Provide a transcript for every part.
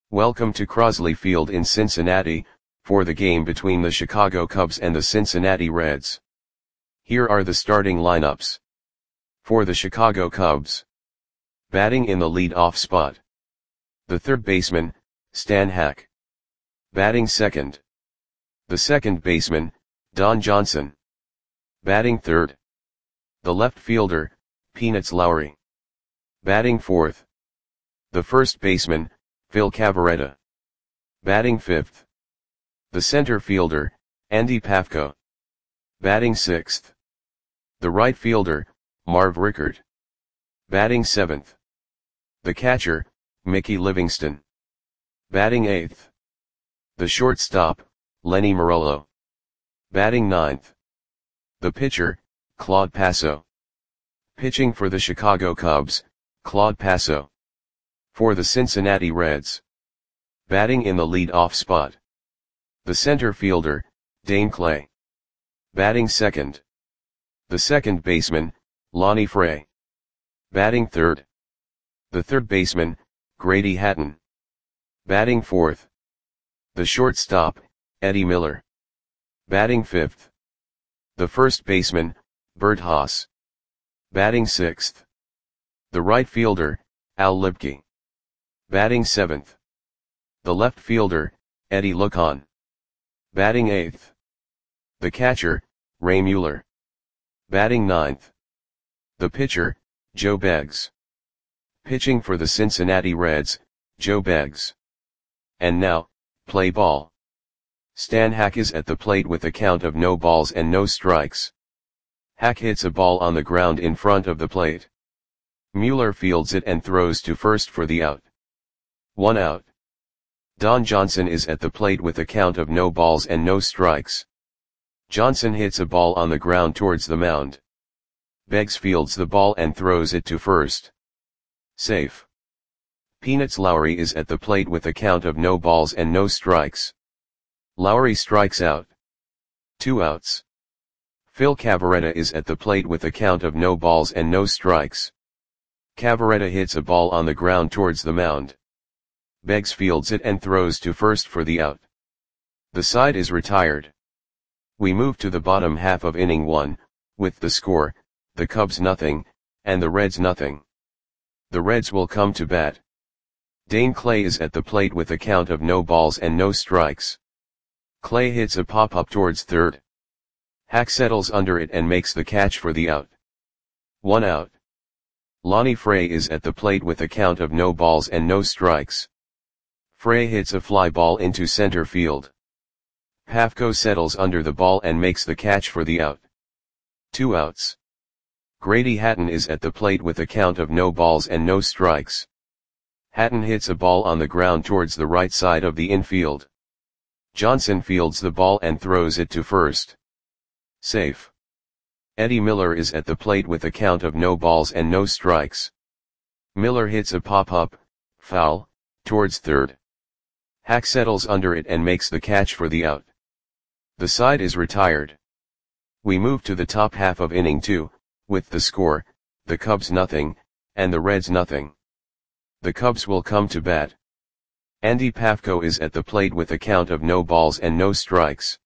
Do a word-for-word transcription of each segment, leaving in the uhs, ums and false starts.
Welcome to Crosley Field in Cincinnati, for the game between the Chicago Cubs and the Cincinnati Reds. Here are the starting lineups. For the Chicago Cubs. Batting in the lead-off spot. The third baseman, Stan Hack. Batting second. The second baseman, Don Johnson. Batting third. The left fielder, Peanuts Lowry. Batting fourth. The first baseman, Phil Cavarretta. Batting fifth. The center fielder, Andy Pafko. Batting sixth. The right fielder, Marv Rickert. Batting seventh. The catcher, Mickey Livingston. Batting eighth. The shortstop, Lenny Morello. Batting ninth. The pitcher, Claude Passo. Pitching for the Chicago Cubs, Claude Passo. For the Cincinnati Reds. Batting in the lead-off spot. The center fielder, Dane Clay. Batting second. The second baseman, Lonnie Frey. Batting third. The third baseman, Grady Hatton. Batting fourth. The shortstop, Eddie Miller. Batting fifth. The first baseman, Bert Haas. Batting sixth. The right fielder, Al Lipke. Batting seventh. The left fielder, Eddie Lucon. Batting eighth. The catcher, Ray Mueller. Batting ninth. The pitcher, Joe Beggs. Pitching for the Cincinnati Reds, Joe Beggs. And now, play ball. Stan Hack is at the plate with a count of no balls and no strikes. Hack hits a ball on the ground in front of the plate. Mueller fields it and throws to first for the out. One out. Don Johnson is at the plate with a count of no balls and no strikes. Johnson hits a ball on the ground towards the mound. Beggs fields the ball and throws it to first. Safe. Peanuts Lowry is at the plate with a count of no balls and no strikes. Lowry strikes out. Two outs. Phil Cavarretta is at the plate with a count of no balls and no strikes. Cavarretta hits a ball on the ground towards the mound. Beggs fields it and throws to first for the out. The side is retired. We move to the bottom half of inning one, with the score, the Cubs nothing, and the Reds nothing. The Reds will come to bat. Dane Clay is at the plate with a count of no balls and no strikes. Clay hits a pop-up towards third. Hack settles under it and makes the catch for the out. One out. Lonnie Frey is at the plate with a count of no balls and no strikes. Frey hits a fly ball into center field. Pafko settles under the ball and makes the catch for the out. Two outs. Grady Hatton is at the plate with a count of no balls and no strikes. Hatton hits a ball on the ground towards the right side of the infield. Johnson fields the ball and throws it to first. Safe. Eddie Miller is at the plate with a count of no balls and no strikes. Miller hits a pop-up, foul, towards third. Hack settles under it and makes the catch for the out. The side is retired. We move to the top half of inning two, with the score, the Cubs nothing, and the Reds nothing. The Cubs will come to bat. Andy Pafko is at the plate with a count of no balls and no strikes.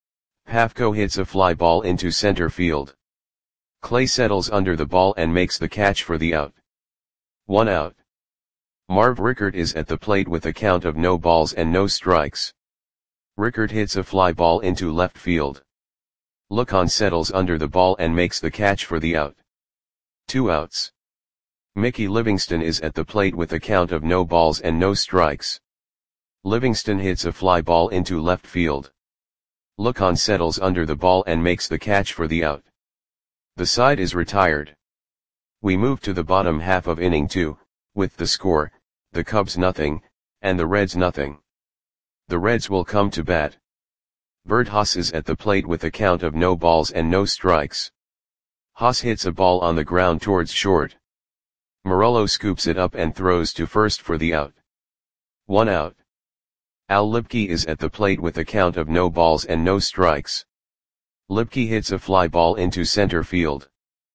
Pafko hits a fly ball into center field. Clay settles under the ball and makes the catch for the out. One out. Marv Rickert is at the plate with a count of no balls and no strikes. Rickert hits a fly ball into left field. Lucon settles under the ball and makes the catch for the out. Two outs. Mickey Livingston is at the plate with a count of no balls and no strikes. Livingston hits a fly ball into left field. Lucon settles under the ball and makes the catch for the out. The side is retired. We move to the bottom half of inning two, with the score, the Cubs nothing, and the Reds nothing. The Reds will come to bat. Bert Haas is at the plate with a count of no balls and no strikes. Haas hits a ball on the ground towards short. Morello scoops it up and throws to first for the out. One out. Al Lipke is at the plate with a count of no balls and no strikes. Lipke hits a fly ball into center field.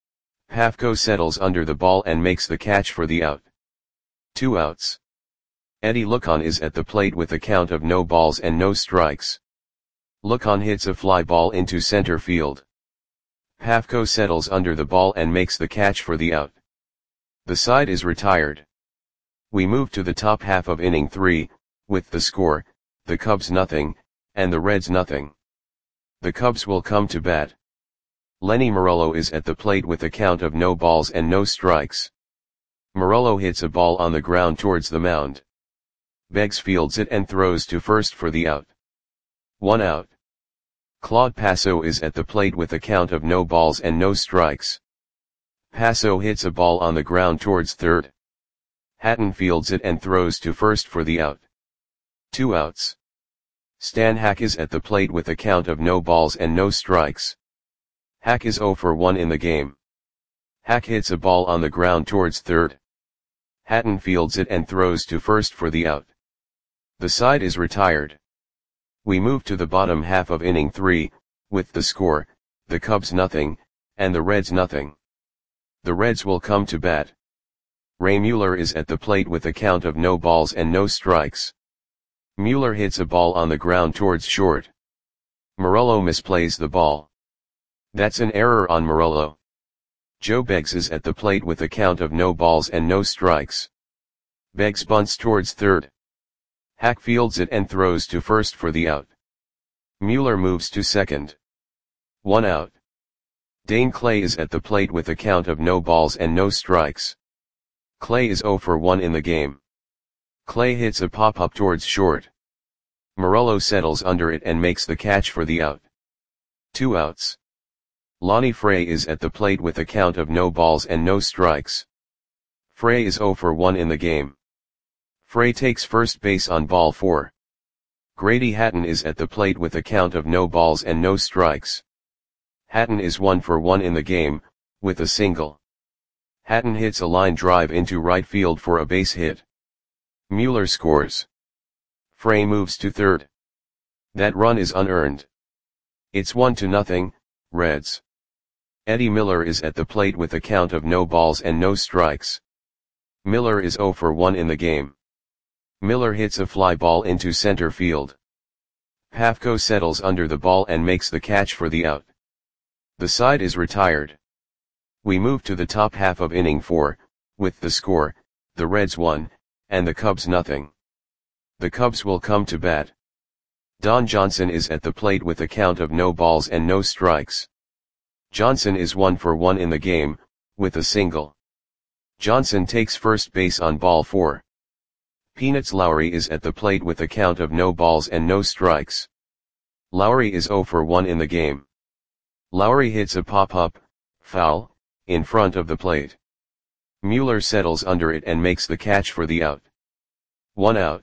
Pafko settles under the ball and makes the catch for the out. Two outs. Eddie Lucon is at the plate with a count of no balls and no strikes. Lucon hits a fly ball into center field. Pafko settles under the ball and makes the catch for the out. The side is retired. We move to the top half of inning three, with the score, the Cubs nothing, and the Reds nothing. The Cubs will come to bat. Lenny Morello is at the plate with a count of no balls and no strikes. Morello hits a ball on the ground towards the mound. Beggs fields it and throws to first for the out. One out. Claude Passo is at the plate with a count of no balls and no strikes. Passo hits a ball on the ground towards third. Hatton fields it and throws to first for the out. Two outs. Stan Hack is at the plate with a count of no balls and no strikes. Hack is oh for one in the game. Hack hits a ball on the ground towards third. Hatton fields it and throws to first for the out. The side is retired. We move to the bottom half of inning three, with the score, the Cubs nothing, and the Reds nothing. The Reds will come to bat. Ray Mueller is at the plate with a count of no balls and no strikes. Mueller hits a ball on the ground towards short. Morello misplays the ball. That's an error on Morello. Joe Beggs is at the plate with a count of no balls and no strikes. Beggs bunts towards third. Hack fields it and throws to first for the out. Mueller moves to second. One out. Dane Clay is at the plate with a count of no balls and no strikes. Clay is oh for one in the game. Clay hits a pop-up towards short. Morello settles under it and makes the catch for the out. Two outs. Lonnie Frey is at the plate with a count of no balls and no strikes. Frey is oh for one in the game. Frey takes first base on ball four. Grady Hatton is at the plate with a count of no balls and no strikes. Hatton is one for one in the game, with a single. Hatton hits a line drive into right field for a base hit. Mueller scores. Frey moves to third. That run is unearned. It's one to nothing, Reds. Eddie Miller is at the plate with a count of no balls and no strikes. Miller is oh for one in the game. Miller hits a fly ball into center field. Pafko settles under the ball and makes the catch for the out. The side is retired. We move to the top half of inning four, with the score, the Reds one, and the Cubs nothing. The Cubs will come to bat. Don Johnson is at the plate with a count of no balls and no strikes. Johnson is one for one in the game, with a single. Johnson takes first base on ball four. Peanuts Lowry is at the plate with a count of no balls and no strikes. Lowry is oh for one in the game. Lowry hits a pop-up, foul, in front of the plate. Mueller settles under it and makes the catch for the out. One out.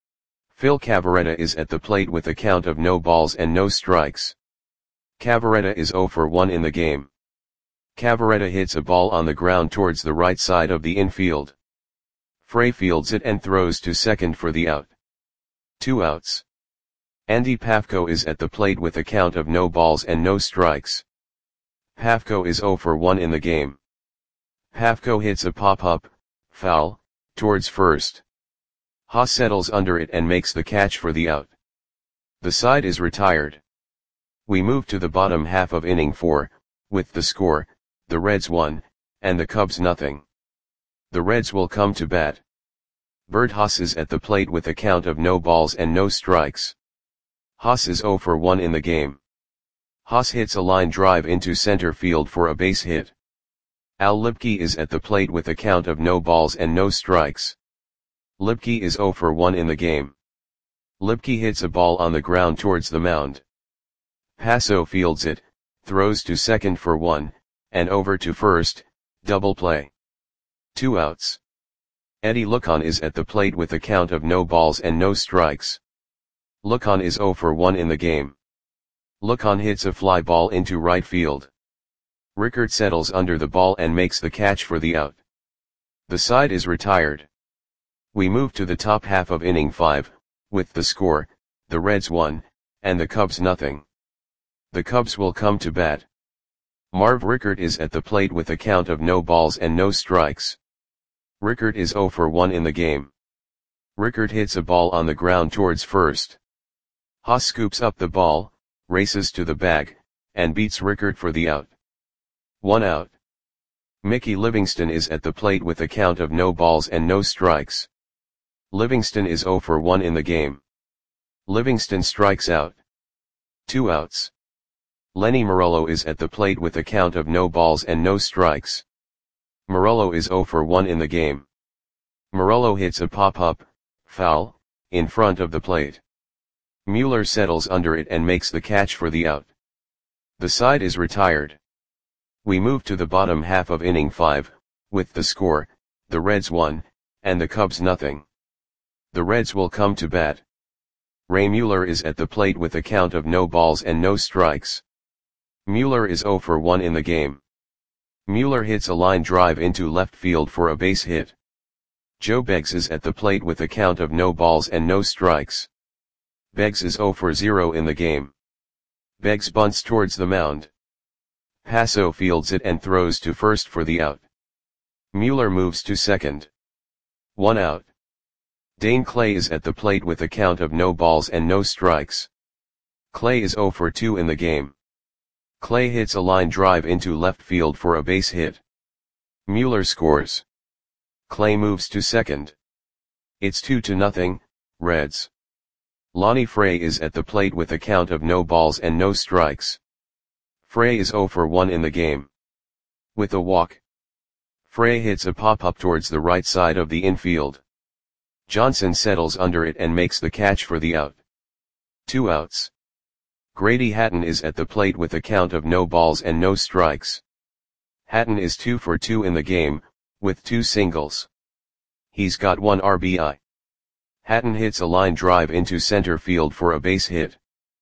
Phil Cavarretta is at the plate with a count of no balls and no strikes. Cavarretta is oh for one in the game. Cavarretta hits a ball on the ground towards the right side of the infield. Frey fields it and throws to second for the out. Two outs. Andy Pafko is at the plate with a count of no balls and no strikes. Pafko is oh for one in the game. Pafko hits a pop-up, foul, towards first. Haas settles under it and makes the catch for the out. The side is retired. We move to the bottom half of inning four, with the score, the Reds one, and the Cubs nothing. The Reds will come to bat. Bert Haas is at the plate with a count of no balls and no strikes. Haas is oh for one in the game. Haas hits a line drive into center field for a base hit. Al Lipke is at the plate with a count of no balls and no strikes. Lipke is oh for one in the game. Lipke hits a ball on the ground towards the mound. Passo fields it, throws to second for one, and over to first, double play. Two outs. Eddie Lucon is at the plate with a count of no balls and no strikes. Lucon is oh for one in the game. Lucon hits a fly ball into right field. Rickert settles under the ball and makes the catch for the out. The side is retired. We move to the top half of inning five, with the score, the Reds one, and the Cubs nothing. The Cubs will come to bat. Marv Rickert is at the plate with a count of no balls and no strikes. Rickert is oh for one in the game. Rickard hits a ball on the ground towards first. Haas scoops up the ball, races to the bag, and beats Rickard for the out. One out. Mickey Livingston is at the plate with a count of no balls and no strikes. Livingston is zero for one in the game. Livingston strikes out. Two outs. Lenny Morello is at the plate with a count of no balls and no strikes. Morello is zero for one in the game. Morello hits a pop-up, foul, in front of the plate. Mueller settles under it and makes the catch for the out. The side is retired. We move to the bottom half of inning five, with the score, the Reds one, and the Cubs nothing. The Reds will come to bat. Ray Mueller is at the plate with a count of no balls and no strikes. Mueller is zero for one in the game. Mueller hits a line drive into left field for a base hit. Joe Beggs is at the plate with a count of no balls and no strikes. Beggs is zero for zero in the game. Beggs bunts towards the mound. Passo fields it and throws to first for the out. Mueller moves to second. One out. Dane Clay is at the plate with a count of no balls and no strikes. Clay is zero for two in the game. Clay hits a line drive into left field for a base hit. Mueller scores. Clay moves to second. It's two to nothing, Reds. Lonnie Frey is at the plate with a count of no balls and no strikes. Frey is zero for one in the game. With a walk. Frey hits a pop-up towards the right side of the infield. Johnson settles under it and makes the catch for the out. Two outs. Grady Hatton is at the plate with a count of no balls and no strikes. Hatton is two for two in the game, with two singles. He's got one R B I. Hatton hits a line drive into center field for a base hit.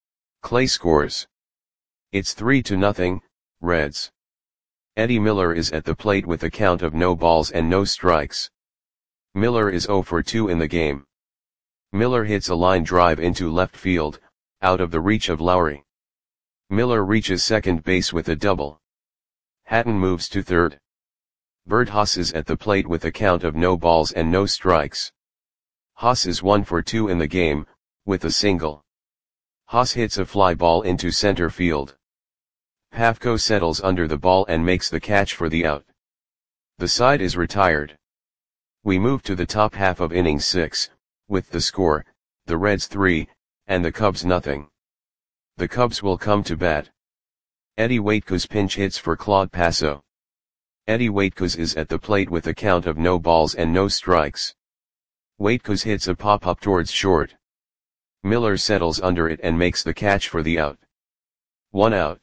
Clay scores. It's three to nothing, Reds. Eddie Miller is at the plate with a count of no balls and no strikes. Miller is zero for two in the game. Miller hits a line drive into left field, out of the reach of Lowry. Miller reaches second base with a double. Hatton moves to third. Bert Haas is at the plate with a count of no balls and no strikes. Haas is one for two in the game, with a single. Haas hits a fly ball into center field. Pafko settles under the ball and makes the catch for the out. The side is retired. We move to the top half of inning six, with the score, the Reds three, and the Cubs nothing. The Cubs will come to bat. Eddie Waitkus pinch hits for Claude Passo. Eddie Waitkus is at the plate with a count of no balls and no strikes. Waitkus hits a pop-up towards short. Miller settles under it and makes the catch for the out. One out.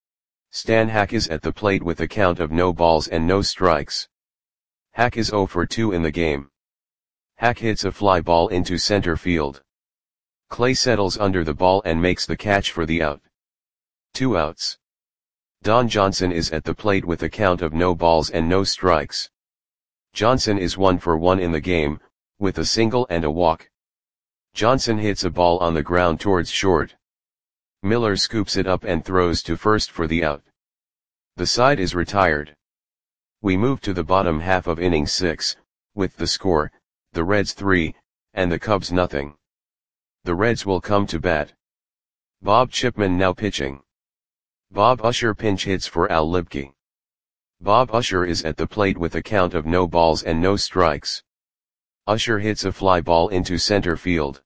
Stan Hack is at the plate with a count of no balls and no strikes. Hack is zero for two in the game. Hack hits a fly ball into center field. Clay settles under the ball and makes the catch for the out. Two outs. Don Johnson is at the plate with a count of no balls and no strikes. Johnson is one for one in the game, with a single and a walk. Johnson hits a ball on the ground towards short. Miller scoops it up and throws to first for the out. The side is retired. We move to the bottom half of inning six, with the score, the Reds three, and the Cubs nothing. The Reds will come to bat. Bob Chipman now pitching. Bob Usher pinch hits for Al Libke. Bob Usher is at the plate with a count of no balls and no strikes. Usher hits a fly ball into center field.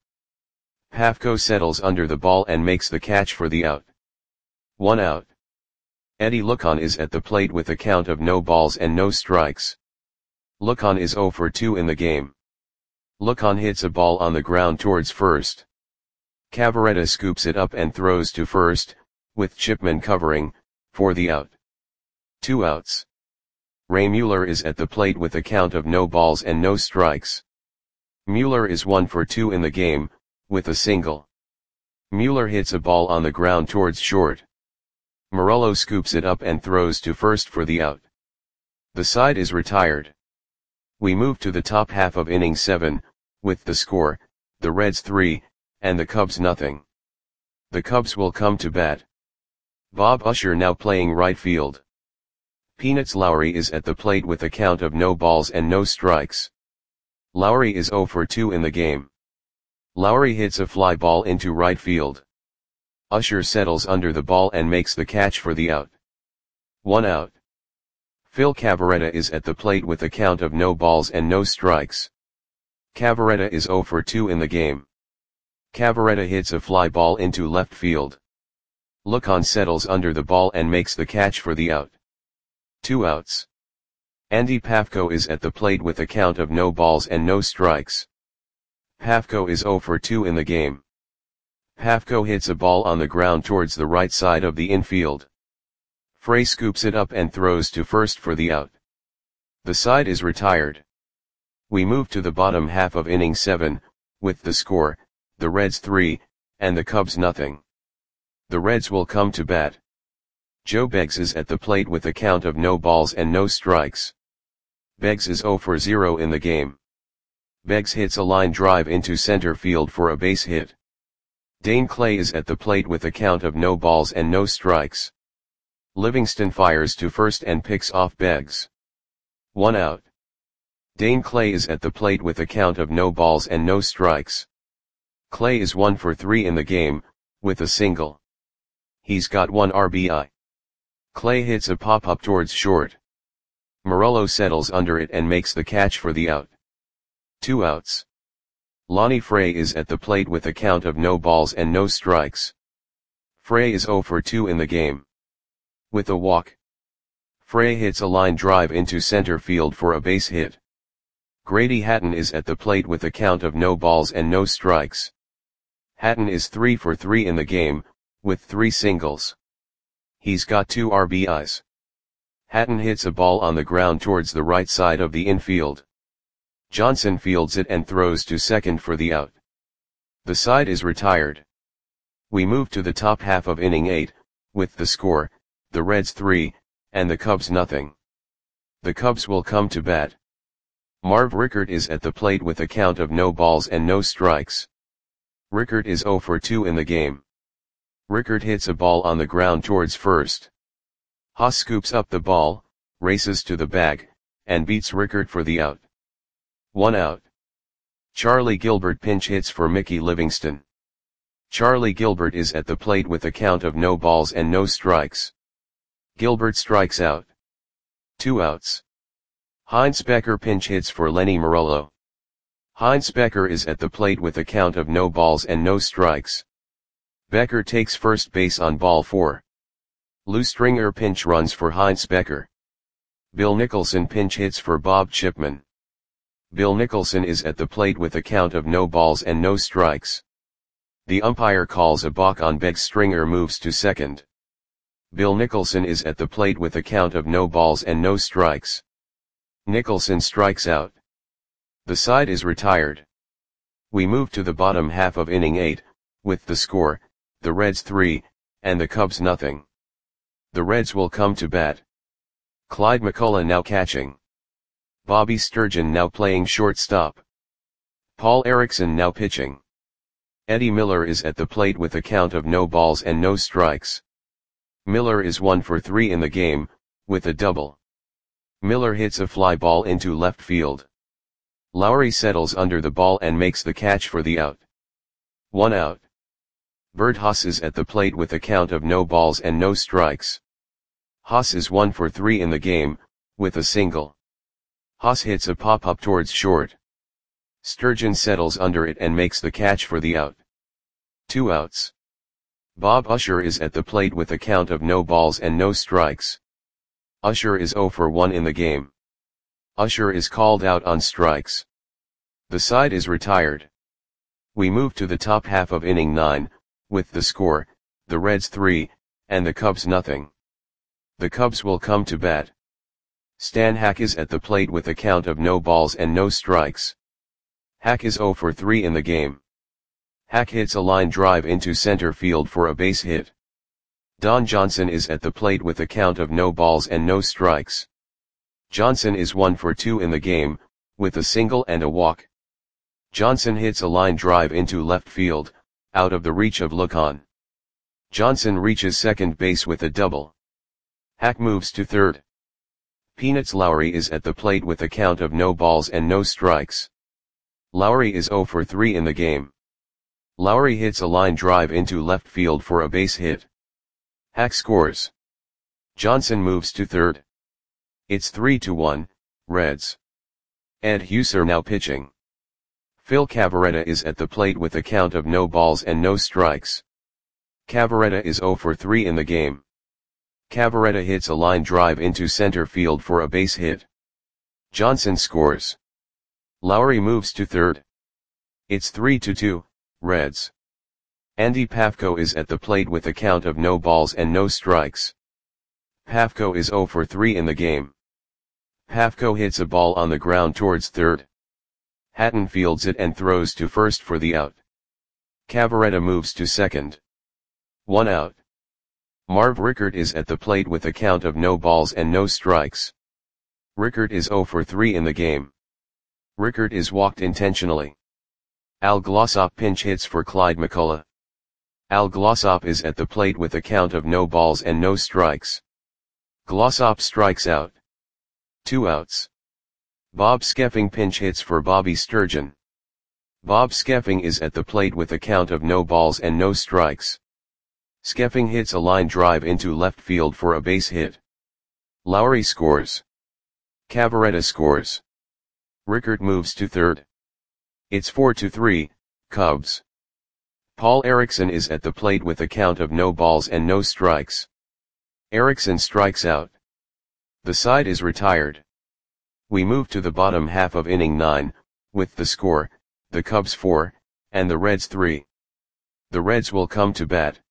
Pafko settles under the ball and makes the catch for the out. One out. Eddie Lucon is at the plate with a count of no balls and no strikes. Lucon is zero for two in the game. Lucon hits a ball on the ground towards first. Cavaretta scoops it up and throws to first, with Chipman covering, for the out. Two outs. Ray Mueller is at the plate with a count of no balls and no strikes. Mueller is one for two in the game, with a single. Mueller hits a ball on the ground towards short. Morello scoops it up and throws to first for the out. The side is retired. We move to the top half of inning seven, with the score, the Reds three, and the Cubs nothing. The Cubs will come to bat. Bob Usher now playing right field. Peanuts Lowry is at the plate with a count of no balls and no strikes. Lowry is zero for two in the game. Lowry hits a fly ball into right field. Usher settles under the ball and makes the catch for the out. One out. Phil Cavarretta is at the plate with a count of no balls and no strikes. Cavarretta is zero for two in the game. Cavarretta hits a fly ball into left field. Lucon settles under the ball and makes the catch for the out. Two outs. Andy Pafko is at the plate with a count of no balls and no strikes. Pafko is zero for two in the game. Pafko hits a ball on the ground towards the right side of the infield. Frey scoops it up and throws to first for the out. The side is retired. We move to the bottom half of inning seven, with the score, the Reds three, and the Cubs nothing. The Reds will come to bat. Joe Beggs is at the plate with a count of no balls and no strikes. Beggs is zero for zero in the game. Beggs hits a line drive into center field for a base hit. Dane Clay is at the plate with a count of no balls and no strikes. Livingston fires to first and picks off Beggs. One out. Dane Clay is at the plate with a count of no balls and no strikes. Clay is one for three in the game, with a single. He's got one R B I. Clay hits a pop-up towards short. Morello settles under it and makes the catch for the out. Two outs. Lonnie Frey is at the plate with a count of no balls and no strikes. Frey is zero for two in the game. With a walk. Frey hits a line drive into center field for a base hit. Grady Hatton is at the plate with a count of no balls and no strikes. Hatton is three for three in the game, with three singles. He's got two R B Is. Hatton hits a ball on the ground towards the right side of the infield. Johnson fields it and throws to second for the out. The side is retired. We move to the top half of inning eight, with the score, the Reds three, and the Cubs nothing. The Cubs will come to bat. Marv Rickert is at the plate with a count of no balls and no strikes. Rickert is zero for two in the game. Rickert hits a ball on the ground towards first. Haas scoops up the ball, races to the bag, and beats Rickert for the out. One out. Charlie Gilbert pinch hits for Mickey Livingston. Charlie Gilbert is at the plate with a count of no balls and no strikes. Gilbert strikes out. Two outs. Heinz Becker pinch hits for Lenny Morello. Heinz Becker is at the plate with a count of no balls and no strikes. Becker takes first base on ball four. Lou Stringer pinch runs for Heinz Becker. Bill Nicholson pinch hits for Bob Chipman. Bill Nicholson is at the plate with a count of no balls and no strikes. The umpire calls a balk on Beggs. Stringer moves to second. Bill Nicholson is at the plate with a count of no balls and no strikes. Nicholson strikes out. The side is retired. We move to the bottom half of inning eight, with the score, the Reds three, and the Cubs nothing. The Reds will come to bat. Clyde McCullough now catching. Bobby Sturgeon now playing shortstop. Paul Erickson now pitching. Eddie Miller is at the plate with a count of no balls and no strikes. Miller is one for three in the game, with a double. Miller hits a fly ball into left field. Lowry settles under the ball and makes the catch for the out. One out. Bert Haas is at the plate with a count of no balls and no strikes. Haas is one for three in the game, with a single. Haas hits a pop-up towards short. Sturgeon settles under it and makes the catch for the out. Two outs. Bob Usher is at the plate with a count of no balls and no strikes. Usher is zero for one in the game. Usher is called out on strikes. The side is retired. We move to the top half of inning nine, with the score, the Reds three, and the Cubs nothing. The Cubs will come to bat. Stan Hack is at the plate with a count of no balls and no strikes. Hack is zero for three in the game. Hack hits a line drive into center field for a base hit. Don Johnson is at the plate with a count of no balls and no strikes. Johnson is one for two in the game, with a single and a walk. Johnson hits a line drive into left field, out of the reach of Lucon. Johnson reaches second base with a double. Hack moves to third. Peanuts Lowry is at the plate with a count of no balls and no strikes. Lowry is zero for three in the game. Lowry hits a line drive into left field for a base hit. Hack scores. Johnson moves to third. It's three to one, Reds. Ed Husser now pitching. Phil Cavarretta is at the plate with a count of no balls and no strikes. Cavarretta is zero for three in the game. Cavarretta hits a line drive into center field for a base hit. Johnson scores. Lowry moves to third. It's three to two, Reds. Andy Pafko is at the plate with a count of no balls and no strikes. Pafko is zero for three in the game. Pafko hits a ball on the ground towards third. Hatton fields it and throws to first for the out. Cavarretta moves to second. One out. Marv Rickert is at the plate with a count of no balls and no strikes. Rickert is zero for three in the game. Rickert is walked intentionally. Al Glossop pinch hits for Clyde McCullough. Al Glossop is at the plate with a count of no balls and no strikes. Glossop strikes out. Two outs. Bob Skeffing pinch hits for Bobby Sturgeon. Bob Skeffing is at the plate with a count of no balls and no strikes. Skeffing hits a line drive into left field for a base hit. Lowry scores. Cavarretta scores. Rickert moves to third. It's four to three, Cubs. Paul Erickson is at the plate with a count of no balls and no strikes. Erickson strikes out. The side is retired. We move to the bottom half of inning nine, with the score, the Cubs four, and the Reds three. The Reds will come to bat.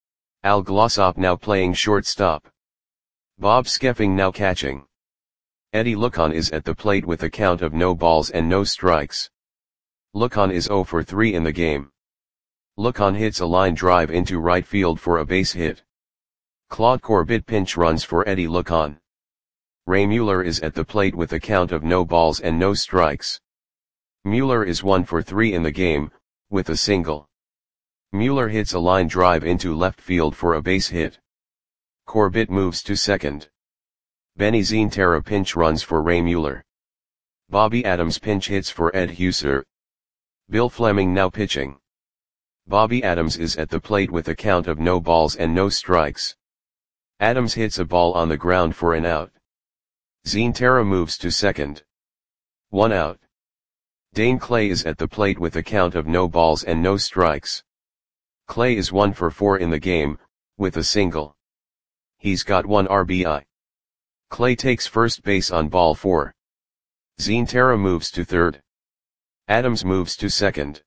Al Glossop now playing shortstop. Bob Skeffing now catching. Eddie Lucon is at the plate with a count of no balls and no strikes. Lucon is zero for three in the game. Lucon hits a line drive into right field for a base hit. Claude Corbett pinch runs for Eddie Lucon. Ray Mueller is at the plate with a count of no balls and no strikes. Mueller is one for three in the game, with a single. Mueller hits a line drive into left field for a base hit. Corbett moves to second. Benny Zientara pinch runs for Ray Mueller. Bobby Adams pinch hits for Ed Husser. Bill Fleming now pitching. Bobby Adams is at the plate with a count of no balls and no strikes. Adams hits a ball on the ground for an out. Zientara moves to second. One out. Dane Clay is at the plate with a count of no balls and no strikes. Clay is one for four in the game, with a single. He's got one R B I. Clay takes first base on ball four. Zientara moves to third. Adams moves to second.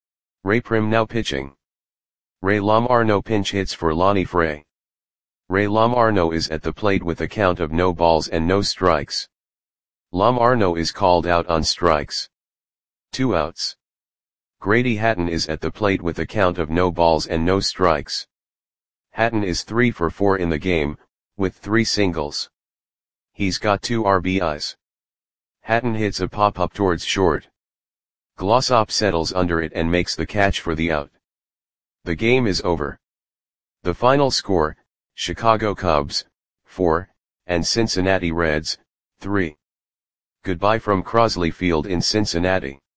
Ray Prim now pitching. Ray Lomarno pinch hits for Lonnie Frey. Ray Lomarno is at the plate with a count of no balls and no strikes. Lomarno is called out on strikes. Two outs. Grady Hatton is at the plate with a count of no balls and no strikes. Hatton is three for four in the game, with three singles. He's got two R B Is. Hatton hits a pop-up towards short. Glossop settles under it and makes the catch for the out. The game is over. The final score, Chicago Cubs, four, and Cincinnati Reds, three. Goodbye from Crosley Field in Cincinnati.